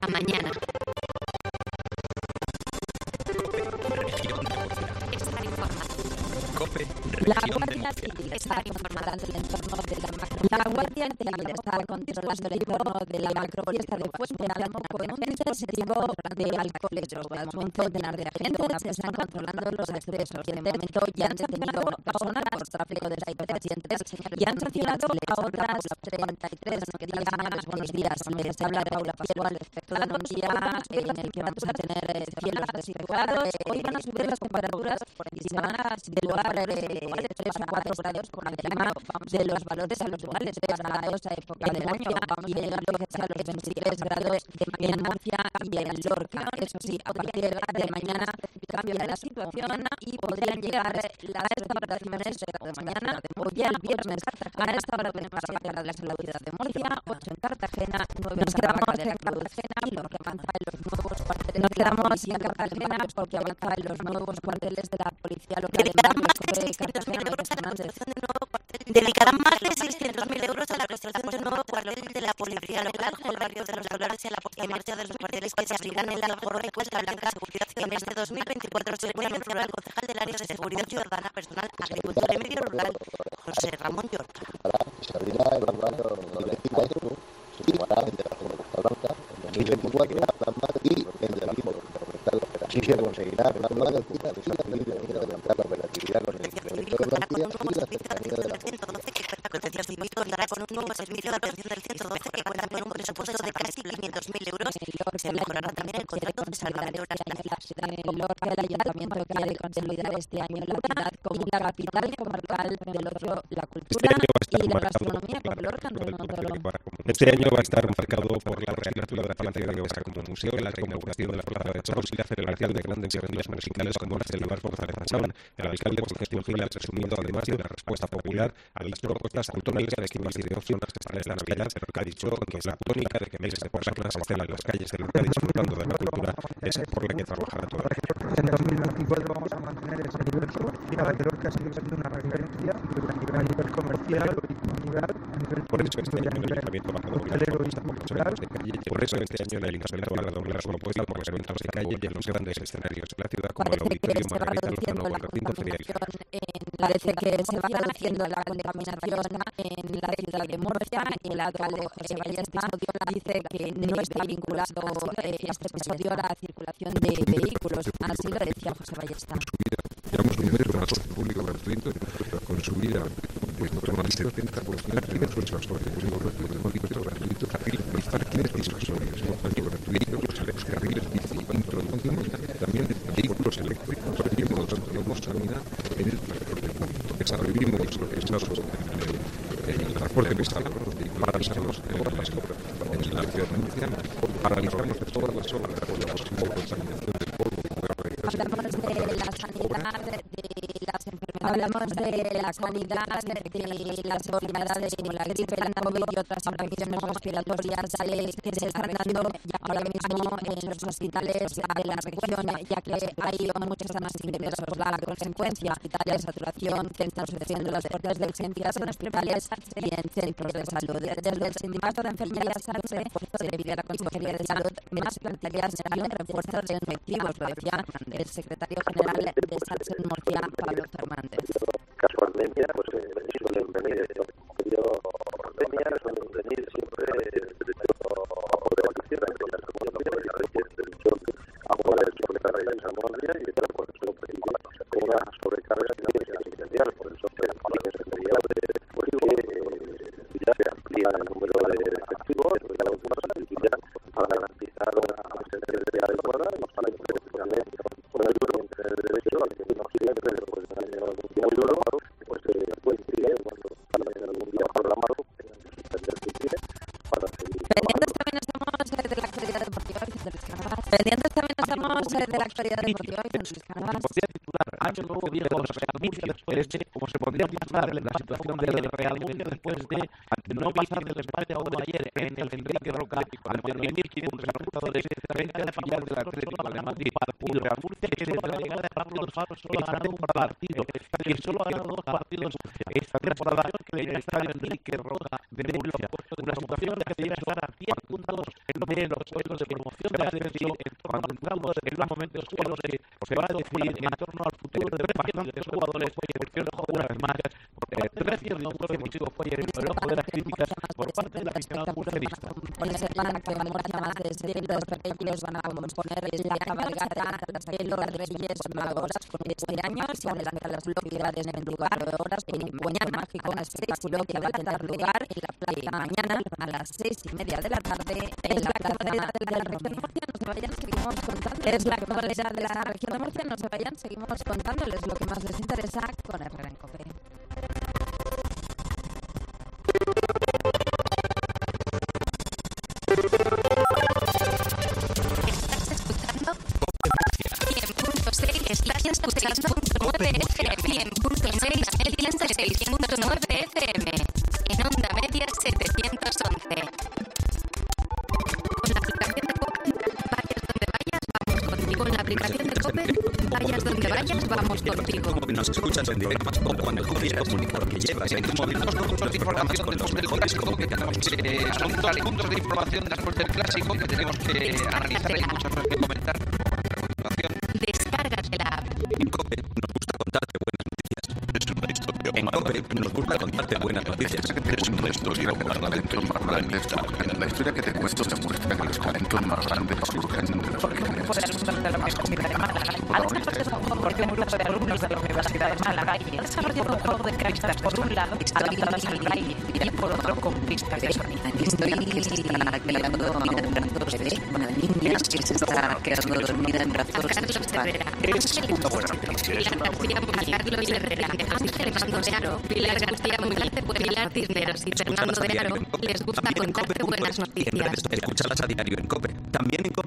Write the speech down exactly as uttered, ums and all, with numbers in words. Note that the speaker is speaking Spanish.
A mañana. Estar informado. COPE. La Guardia Civil está controlando el entorno de la macro. La Guardia Civil está controlando el entorno de la macrofiesta de Fuente Álamo con un dispositivo de alcohol y drogas. Un centenar de agentes están controlando los accesos. De momento ya han detenido personas por tráfico de estupefacientes y han sancionado a otras treinta y tres. Señores, buenos días. Les habla Paula Pascual. Espectando un día en el que vamos a tener cielos despejados. Hoy van a subir las temperaturas y se van a situar de tres a cuatro grados por encima de los valores habituales para esta época del año. Vamos a llegar a los veintitrés grados en Murcia y en Lorca. Eso sí, a partir de mañana cambia la situación y podrían llegar las temperaturas de mañana o ya el viernes a esta hora de pasar para la ciudad de Murcia, ocho en Cartagena, nueve en Cartagena y lo que avanza en los nuevos cuarteles. Nos quedamos en Cartagena porque avanza en los nuevos cuarteles de la policía local de Cartagena. Dedicarán más de seiscientos mil euros a la construcción de un nuevo cuartel de la policía local en el barrio de los Dolores y a la puesta en marcha de los cuarteles que se abrirán en la Alforja y Cuesta Blanca. En este dos mil veinticuatro se puede mencionar al concejal del área de seguridad ciudadana, personal, agricultura y medio rural, José Ramón Yorca. Se abrirá el barrio veinticuatro, se sumará entre la Costa Blanca en dos mil veinticuatro y entre la Así se conseguirá una nueva cita de Santa Libre de adelantar la operatividad con el incremento de plantilla y la cercanía de la Protección Civil contará con un nuevo servicio de atención del ciento doce que cuenta con un presupuesto de casi quinientos mil euros. Se mejorará también el contrato de salvadoras. En Lorca, el ayuntamiento quiere consolidar este año la ciudad como la capital comarcal del ocio, la cultura y la gastronomía con Lorca. Este año va a estar marcado por la reapertura de la Plaza de Osa como museo, la inauguración de la Plaza de Toros y la celebración de grandes eventos musicales como las del Bar González Manchón. El alcalde José Gestión Gil ha presumido además de una respuesta popular a las propuestas autonómicas de climas y de opciones que están en la Navidad, que ha dicho que es la tónica de que miles de personas estén en las calles de Lorca disfrutando de la cultura, es por la que trabajará toda la gente. En dos mil veinticuatro vamos a mantener ese nivel y para que Lorca siga siendo una referencia a nivel comercial, cultural, a nivel por eso este año el Ayuntamiento va a movilizar por los eventos de calle. Por eso este año el Ayuntamiento va a doblar su apoyo por los eventos de calle y en los grandes escenarios de la ciudad como el Auditorio Margarita Lozano o el recinto ferial. Parece que se va reduciendo la contaminación en la ciudad de Murcia. El alcalde José Ballesta dice que no está vinculado eh, este episodio a la circulación de vehículos. Así lo decía José Ballesta. Llevamos un mes de transporte público gratuito con subida pues no más del setenta por ciento de los transportes públicos gratuitos, carriles, parques disuasorios, gratuitos, los carriles bici, introducimos también vehículos eléctricos, recibimos autónomos también en el transporte público. Desarrollamos lo que es el transporte pesado para las obras en la ciudad de Murcia, paralizamos todas las obras por la posible contaminación del polvo. Hablamos de la sanidad, de las enfermedades, hablamos de la sanidad, de las enfermedades como la gripe, el COVID y otras infecciones respiratorias que se están dando ahora mismo en los hospitales de la región, ya que hay muchos más ingresos. La consecuencia, hospitales, saturación, centros ofreciendo las puertas de urgencias en hospitales y en centros de salud. Desde el Sindicato de Enfermería SATSE se pide a la Consejería de Salud más plantillas y un refuerzo de efectivos, lo decía el secretario general de SATSE en Murcia, Pablo Fernández. Casualmente, pues suelen venir en el periodo pandemia, suelen venir siempre desde por devaluación de las comunidades y a veces a poder sobrecargar esa memoria y claro, por eso pedimos una sobrecarga asistencial, por eso que la Consejería de pues que ya se amplía el número de efectivos, de la cosa y ya para garantizar una asistencia adecuada, nos sale especialmente con el duro entre el derecho al que no siempre, pues en el año muy duro, pues coincide cuando sale en algún día programado para seguir. Pendientes también estamos de la actualidad deportiva y de los carnavales. Pendientes también estamos de la actualidad deportiva y de los carnavales. Podría titular año nuevo de los Real Murcia después de, como se podría titular la situación del Real Murcia después de no pasar del empate a uno ayer en el Enrique Roca ante mil quinientos espectadores frente al filial del Atlético de Madrid. Un Real Murcia que desde la llegada de Pablo Fabio solo ha ganado un partido, que solo ha ganado dos partidos esta temporada en el estadio Enrique Roca de Murcia. Una situación que debe estar a diez puntos de los puestos de promoción de ascenso, cuando entramos en los momentos claros que se va a decidir en torno al futuro de bastantes jugadores, porque una vez más, precios de un juego motivo fue el ojo de las críticas por parte del aficionado murcianista. Pues sepan que Murcia más de setenta espectáculos van a componer la cabalgata de los Reyes Magos este año. Se adelantan las localidades de veinticuatro horas en un puñal mágico, un espectáculo que va a tener lugar en la plaza mañana a las seis y media de la tarde en la plaza de la región de Murcia. No se vayan, seguimos contando. Es la actualidad de la región de Murcia. No se vayan, seguimos contándoles lo que más les interesa con Herrera en Cope. Estás escuchando cien punto seis, ciento seis punto nueve F M, en onda media setecientos once. Con la aplicación de COPE, vayas donde vayas, vamos contigo. Con la aplicación de COPE, vayas donde vayas, vamos contigo. Nos escuchas en directo o cuando quieras comunicar que llevas en tu móvil los puntos de información con los mejores COPE. Son dos puntos de información después del clásico que tenemos que analizar y muchas cosas que comentar. Descárgate la app. En COPE nos gusta contarte buenas noticias. Es una historia. En COPE nos gusta contarte buenas noticias. Es una historia de los talentos más grandes. La historia que te cuento te muestra que los talentos más grandes surgen de las regiones. Por alumnos de la Universidad de Málaga. Ha desarrollado un juego de un grupo de alumnos de la Universidad de Málaga y ha desarrollado un juego de cartas por un lado adaptadas al baile y por otro con pistas de sonido. Historia que se está creando a un brazos de una niña que se está quedando dormida en brazos de sus padres. Es una buena noticia. Pilar García Muñiz, Carlos Herrera, Ángel Fernando de Aro, Pilar García Muñiz, Pilar Cisneros y Fernando de Aro les gusta contarte buenas noticias. Escúchalas a diario en COPE. También en COPE